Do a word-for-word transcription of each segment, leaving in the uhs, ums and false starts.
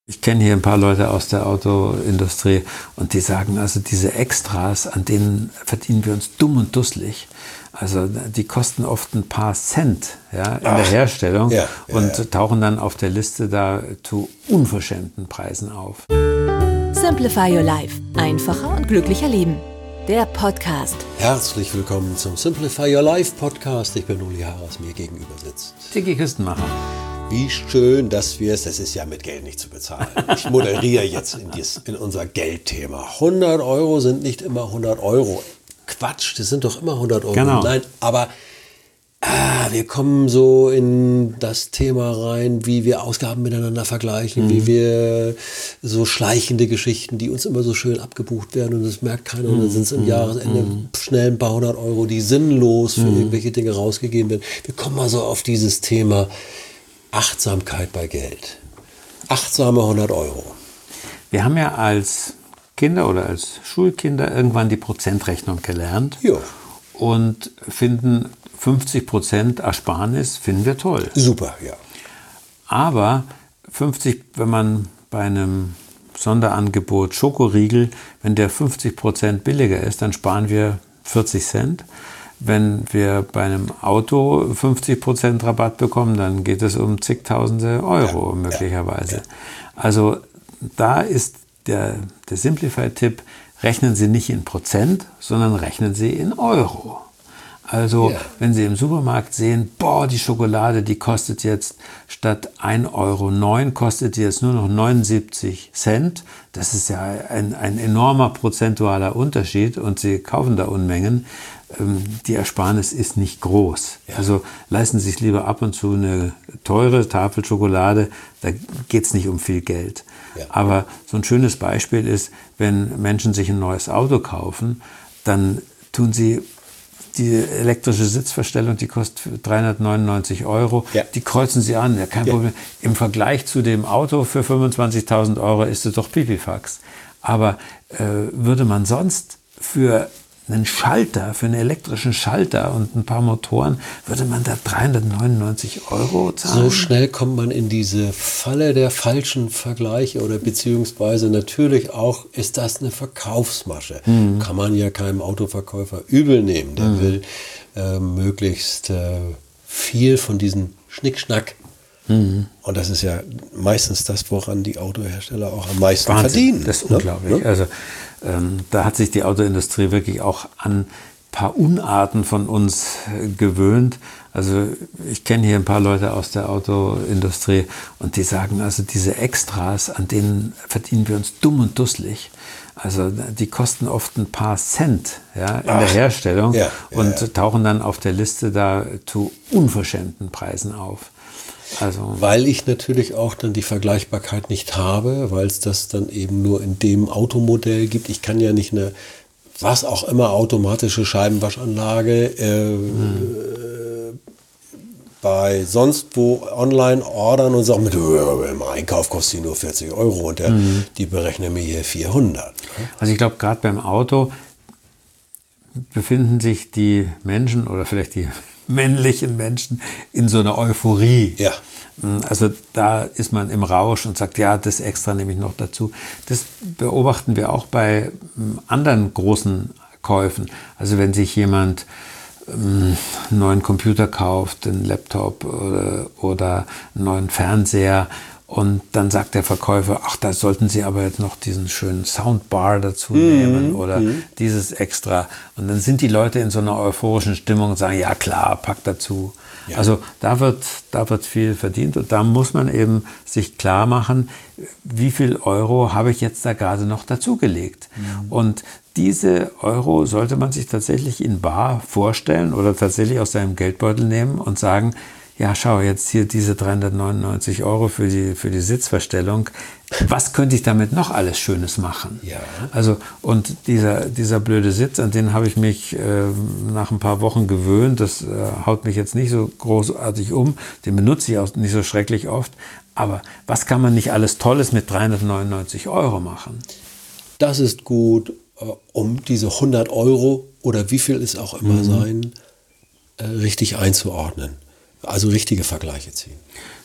Ich kenne hier ein paar Leute aus der Autoindustrie und die sagen, also diese Extras, an denen verdienen wir uns dumm und dusselig. Also die kosten oft ein paar Cent, ja, in Ach, der Herstellung ja, ja, und ja. tauchen dann auf der Liste da zu unverschämten Preisen auf. Simplify Your Life. Einfacher und glücklicher leben. Der Podcast. Herzlich willkommen zum Simplify Your Life Podcast. Ich bin Uli Harras, mir gegenüber sitzt Dickie Küstenmacher. Wie schön, dass wir es, das ist ja mit Geld nicht zu bezahlen. Ich moderiere jetzt in, dies, in unser Geldthema. hundert Euro sind nicht immer hundert Euro. Quatsch, das sind doch immer hundert Euro. Genau. Nein, aber ah, wir kommen so in das Thema rein, wie wir Ausgaben miteinander vergleichen, mhm. wie wir so schleichende Geschichten, die uns immer so schön abgebucht werden und das merkt keiner. Mhm. Und dann sind es im Jahresende mhm. schnell ein paar hundert Euro, die sinnlos für mhm. irgendwelche Dinge rausgegeben werden. Wir kommen mal so auf dieses Thema Achtsamkeit bei Geld. Achtsame hundert Euro. Wir haben ja als Kinder oder als Schulkinder irgendwann die Prozentrechnung gelernt. Ja. Und finden fünfzig Prozent Ersparnis, finden wir toll. Super, ja. Aber fünfzig, wenn man bei einem Sonderangebot Schokoriegel, wenn der fünfzig Prozent billiger ist, dann sparen wir vierzig Cent. Wenn wir bei einem Auto fünfzig Prozent Rabatt bekommen, dann geht es um zigtausende Euro ja, möglicherweise. Ja, ja. Also da ist der, der Simplify-Tipp, rechnen Sie nicht in Prozent, sondern rechnen Sie in Euro. Also ja. wenn Sie im Supermarkt sehen, boah, die Schokolade, die kostet jetzt statt ein Euro neun, kostet die jetzt nur noch neunundsiebzig Cent. Das ist ja ein, ein enormer prozentualer Unterschied und Sie kaufen da Unmengen. Die Ersparnis ist nicht groß. Ja. Also leisten Sie sich lieber ab und zu eine teure Tafel Schokolade, da geht es nicht um viel Geld. Ja. Aber so ein schönes Beispiel ist, wenn Menschen sich ein neues Auto kaufen, dann tun sie die elektrische Sitzverstellung, die kostet dreihundertneunundneunzig Euro, ja. die kreuzen sie an, ja, kein ja. Problem. Im Vergleich zu dem Auto für fünfundzwanzigtausend Euro ist es doch Pipifax. Aber äh, würde man sonst für einen Schalter, für einen elektrischen Schalter und ein paar Motoren, würde man da dreihundertneunundneunzig Euro zahlen? So schnell kommt man in diese Falle der falschen Vergleiche oder beziehungsweise natürlich auch ist das eine Verkaufsmasche. Mhm. Kann man ja keinem Autoverkäufer übel nehmen. Der mhm. will äh, möglichst äh, viel von diesem Schnickschnack. Mhm. Und das ist ja meistens das, woran die Autohersteller auch am meisten Wahnsinn. verdienen. Das ist ne? unglaublich. Ja? Also ähm, da hat sich die Autoindustrie wirklich auch an ein paar Unarten von uns äh, gewöhnt. Also ich kenne hier ein paar Leute aus der Autoindustrie und die sagen, also diese Extras, an denen verdienen wir uns dumm und dusselig. Also die kosten oft ein paar Cent ja, in Ach, der Herstellung ja, ja, und ja. tauchen dann auf der Liste da zu unverschämten Preisen auf. Also. Weil ich natürlich auch dann die Vergleichbarkeit nicht habe, weil es das dann eben nur in dem Automodell gibt. Ich kann ja nicht eine, was auch immer, automatische Scheibenwaschanlage äh, hm. bei sonst wo online ordern und sagen, mit, im Einkauf kostet die nur vierzig Euro und der, hm. die berechnen mir hier vierhundert. Also ich glaube, gerade beim Auto befinden sich die Menschen oder vielleicht die männlichen Menschen in so einer Euphorie. Ja. Also da ist man im Rausch und sagt, ja, das extra nehme ich noch dazu. Das beobachten wir auch bei anderen großen Käufen. Also wenn sich jemand einen neuen Computer kauft, einen Laptop oder, oder einen neuen Fernseher, und dann sagt der Verkäufer, ach, da sollten Sie aber jetzt noch diesen schönen Soundbar dazu nehmen mhm. oder mhm. dieses extra. Und dann sind die Leute in so einer euphorischen Stimmung und sagen, ja klar, pack dazu. Ja. Also da wird, da wird viel verdient und da muss man eben sich klar machen, wie viel Euro habe ich jetzt da gerade noch dazugelegt. Mhm. Und diese Euro sollte man sich tatsächlich in bar vorstellen oder tatsächlich aus seinem Geldbeutel nehmen und sagen, ja, schau, jetzt hier diese dreihundertneunundneunzig Euro für die, für die Sitzverstellung. Was könnte ich damit noch alles Schönes machen? Ja. Also, und dieser, dieser blöde Sitz, an den habe ich mich äh, nach ein paar Wochen gewöhnt. Das äh, haut mich jetzt nicht so großartig um. Den benutze ich auch nicht so schrecklich oft. Aber was kann man nicht alles Tolles mit dreihundertneunundneunzig Euro machen? Das ist gut, äh, um diese hundert Euro oder wie viel es auch immer mhm. sein, äh, richtig einzuordnen. Also richtige Vergleiche ziehen.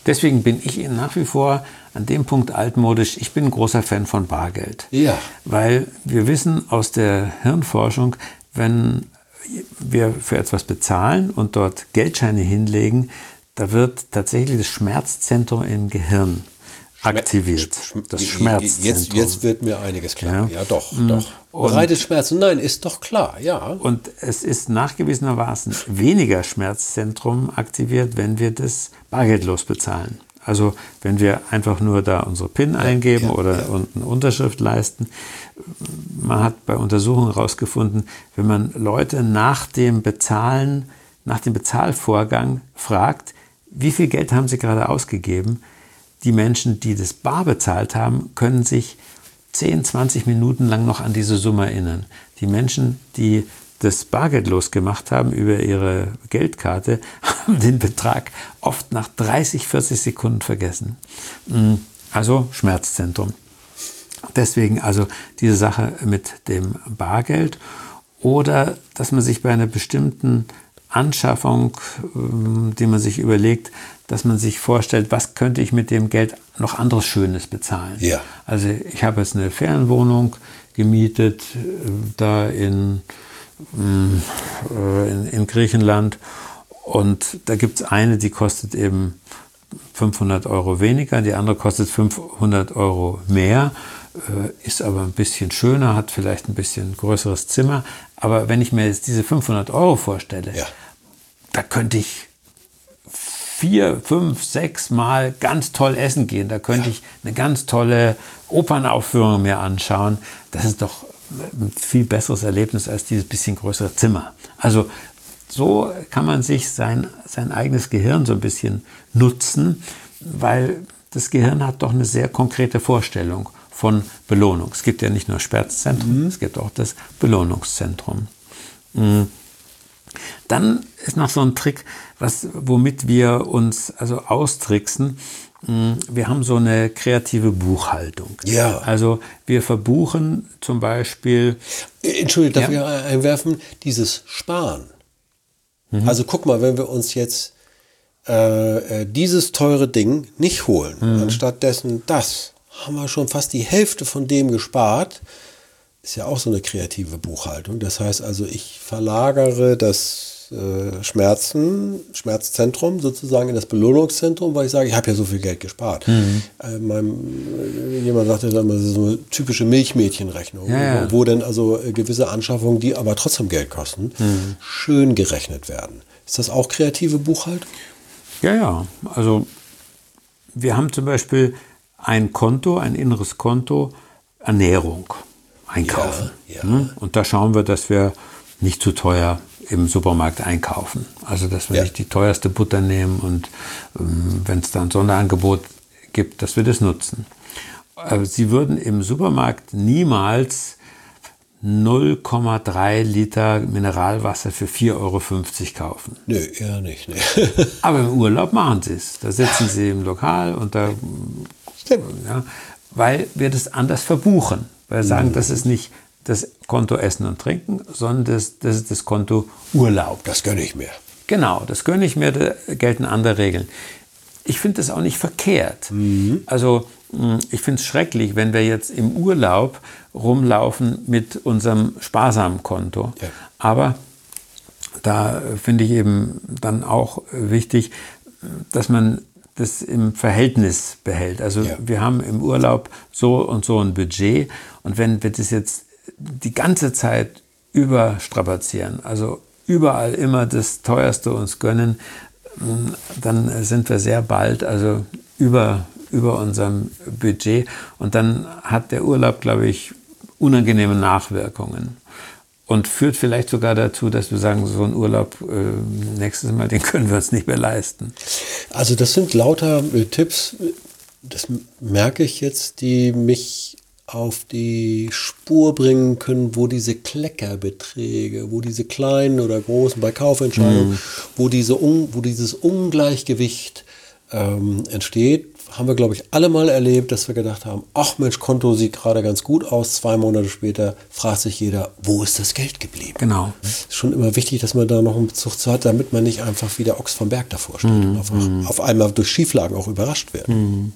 Deswegen bin ich nach wie vor an dem Punkt altmodisch. Ich bin ein großer Fan von Bargeld. Ja. Weil wir wissen aus der Hirnforschung, wenn wir für etwas bezahlen und dort Geldscheine hinlegen, da wird tatsächlich das Schmerzzentrum im Gehirn aktiviert. Das Schmerzzentrum. Jetzt, jetzt wird mir einiges klar. Ja, ja doch, mhm. doch. Bereitet Schmerzen? Nein, ist doch klar, ja. Und es ist nachgewiesenermaßen weniger Schmerzzentrum aktiviert, wenn wir das bargeldlos bezahlen. Also wenn wir einfach nur da unsere PIN ja, eingeben ja, oder ja. eine Unterschrift leisten. Man hat bei Untersuchungen herausgefunden, wenn man Leute nach dem Bezahlen, nach dem Bezahlvorgang fragt, wie viel Geld haben sie gerade ausgegeben, die Menschen, die das bar bezahlt haben, können sich zehn, zwanzig Minuten lang noch an diese Summe erinnern. Die Menschen, die das bargeldlos gemacht haben über ihre Geldkarte, haben den Betrag oft nach dreißig, vierzig Sekunden vergessen. Also Schmerzzentrum. Deswegen also diese Sache mit dem Bargeld oder dass man sich bei einer bestimmten Anschaffung, die man sich überlegt, dass man sich vorstellt, was könnte ich mit dem Geld noch anderes Schönes bezahlen. Ja. Also ich habe jetzt eine Ferienwohnung gemietet, da in, in, in Griechenland und da gibt es eine, die kostet eben fünfhundert Euro weniger, die andere kostet fünfhundert Euro mehr, ist aber ein bisschen schöner, hat vielleicht ein bisschen größeres Zimmer. Aber wenn ich mir jetzt diese fünfhundert Euro vorstelle, ja. da könnte ich vier, fünf, sechs Mal ganz toll essen gehen. Da könnte ja. ich eine ganz tolle Opernaufführung mir anschauen. Das ist doch ein viel besseres Erlebnis als dieses bisschen größere Zimmer. Also so kann man sich sein, sein eigenes Gehirn so ein bisschen nutzen, weil das Gehirn hat doch eine sehr konkrete Vorstellung von Belohnung. Es gibt ja nicht nur Schmerzzentrum, mhm. es gibt auch das Belohnungszentrum. Dann ist noch so ein Trick, was, womit wir uns also austricksen. Wir haben so eine kreative Buchhaltung. Ja. Also wir verbuchen zum Beispiel... Entschuldigung, darf ja? ich einwerfen? Dieses Sparen. Mhm. Also guck mal, wenn wir uns jetzt äh, dieses teure Ding nicht holen, mhm. anstatt dessen das, haben wir schon fast die Hälfte von dem gespart. Ist ja auch so eine kreative Buchhaltung. Das heißt also, ich verlagere das äh, Schmerzen, Schmerzzentrum sozusagen in das Belohnungszentrum, weil ich sage, ich habe ja so viel Geld gespart. Mhm. Äh, meinem, jemand sagte dann mal, das ist so eine typische Milchmädchenrechnung, ja, ja. wo dann also gewisse Anschaffungen, die aber trotzdem Geld kosten, mhm. schön gerechnet werden. Ist das auch kreative Buchhaltung? Ja, ja. Also wir haben zum Beispiel ein Konto, ein inneres Konto, Ernährung, einkaufen. Ja, ja. Und da schauen wir, dass wir nicht zu teuer im Supermarkt einkaufen. Also, dass wir ja. nicht die teuerste Butter nehmen und ähm, wenn es dann ein Sonderangebot gibt, dass wir das nutzen. Aber Sie würden im Supermarkt niemals null Komma drei Liter Mineralwasser für vier Euro fünfzig kaufen. Nö, eher nicht. Nee. Aber im Urlaub machen Sie es. Da sitzen Sie im Lokal und da... Ja, weil wir das anders verbuchen. Weil wir sagen, das ist nicht das Konto Essen und Trinken, sondern das, das ist das Konto Urlaub. Das gönne ich mir. Genau, das gönne ich mir, da gelten andere Regeln. Ich finde das auch nicht verkehrt. Mhm. Also ich finde es schrecklich, wenn wir jetzt im Urlaub rumlaufen mit unserem sparsamen Konto. Ja. Aber da finde ich eben dann auch wichtig, dass man das im Verhältnis behält. Also ja. wir haben im Urlaub so und so ein Budget und wenn wir das jetzt die ganze Zeit überstrapazieren, also überall immer das Teuerste uns gönnen, dann sind wir sehr bald also über, über unserem Budget und dann hat der Urlaub, glaube ich, unangenehme Nachwirkungen. Und führt vielleicht sogar dazu, dass wir sagen, so einen Urlaub äh, nächstes Mal, den können wir uns nicht mehr leisten. Also das sind lauter äh, Tipps, das merke ich jetzt, die mich auf die Spur bringen können, wo diese Kleckerbeträge, wo diese kleinen oder großen bei Kaufentscheidungen, mhm. wo, diese, wo dieses Ungleichgewicht ähm, entsteht, haben wir, glaube ich, alle mal erlebt, dass wir gedacht haben, ach Mensch, Konto sieht gerade ganz gut aus. Zwei Monate später fragt sich jeder, wo ist das Geld geblieben? Genau. Ist schon immer wichtig, dass man da noch einen Bezug zu hat, damit man nicht einfach wie der Ochs vom Berg davor steht Mhm. und auf, auf einmal durch Schieflagen auch überrascht wird. Mhm.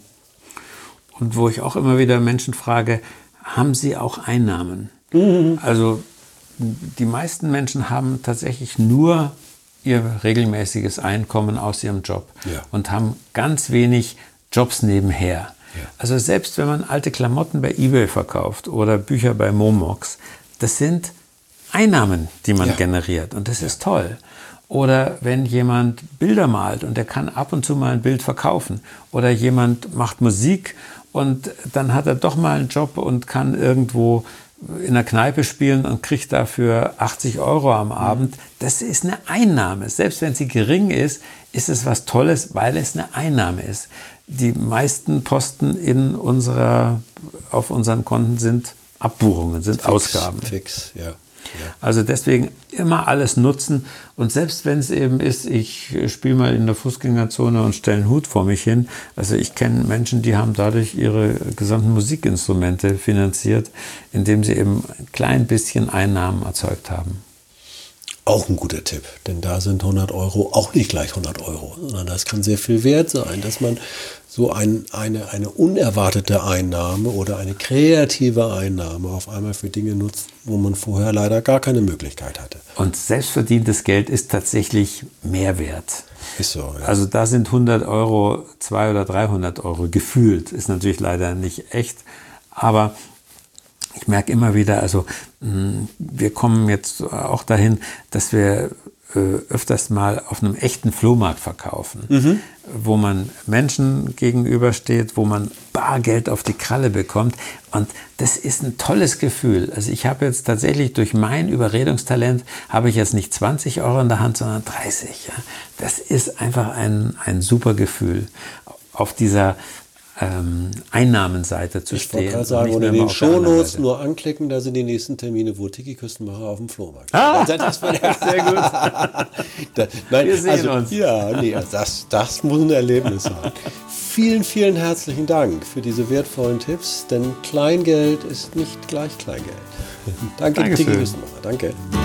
Und wo ich auch immer wieder Menschen frage, haben sie auch Einnahmen? Mhm. Also die meisten Menschen haben tatsächlich nur ihr regelmäßiges Einkommen aus ihrem Job Ja. und haben ganz wenig Jobs nebenher. Ja. Also selbst wenn man alte Klamotten bei eBay verkauft oder Bücher bei Momox, das sind Einnahmen, die man Ja. generiert und das ist toll. Oder wenn jemand Bilder malt und der kann ab und zu mal ein Bild verkaufen. Oder jemand macht Musik und dann hat er doch mal einen Job und kann irgendwo in der Kneipe spielen und kriegt dafür achtzig Euro am Abend. Das ist eine Einnahme. Selbst wenn sie gering ist, ist es was Tolles, weil es eine Einnahme ist. Die meisten Posten in unserer, auf unseren Konten sind Abbuchungen, sind Fix, Ausgaben. Fix, ja. Ja. Also deswegen immer alles nutzen und selbst wenn es eben ist, ich spiele mal in der Fußgängerzone und stelle einen Hut vor mich hin. Also ich kenne Menschen, die haben dadurch ihre gesamten Musikinstrumente finanziert, indem sie eben ein klein bisschen Einnahmen erzeugt haben. Auch ein guter Tipp, denn da sind hundert Euro auch nicht gleich hundert Euro, sondern das kann sehr viel wert sein, dass man so ein, eine, eine unerwartete Einnahme oder eine kreative Einnahme auf einmal für Dinge nutzt, wo man vorher leider gar keine Möglichkeit hatte. Und selbstverdientes Geld ist tatsächlich mehr wert. Ist so, ja. Also da sind hundert Euro, zweihundert oder dreihundert Euro gefühlt. Ist natürlich leider nicht echt, aber ich merke immer wieder, also mh, wir kommen jetzt auch dahin, dass wir äh, öfters mal auf einem echten Flohmarkt verkaufen, mhm. wo man Menschen gegenübersteht, wo man Bargeld auf die Kralle bekommt und das ist ein tolles Gefühl. Also ich habe jetzt tatsächlich durch mein Überredungstalent habe ich jetzt nicht zwanzig Euro in der Hand, sondern dreißig. Ja. Das ist einfach ein, ein super Gefühl, auf dieser Ähm, Einnahmenseite zu ich stehen. Ich wollte gerade sagen, oder in den Shownotes nur anklicken, da sind die nächsten Termine, wo Tiki Küstenmacher auf dem Flohmarkt. Ah, das war der sehr gut. da, nein, Wir sehen also, uns. Ja, nee, das, das muss ein Erlebnis sein. Vielen, vielen herzlichen Dank für diese wertvollen Tipps, denn Kleingeld ist nicht gleich Kleingeld. Danke, Dankeschön. Tiki Küstenmacher. Danke.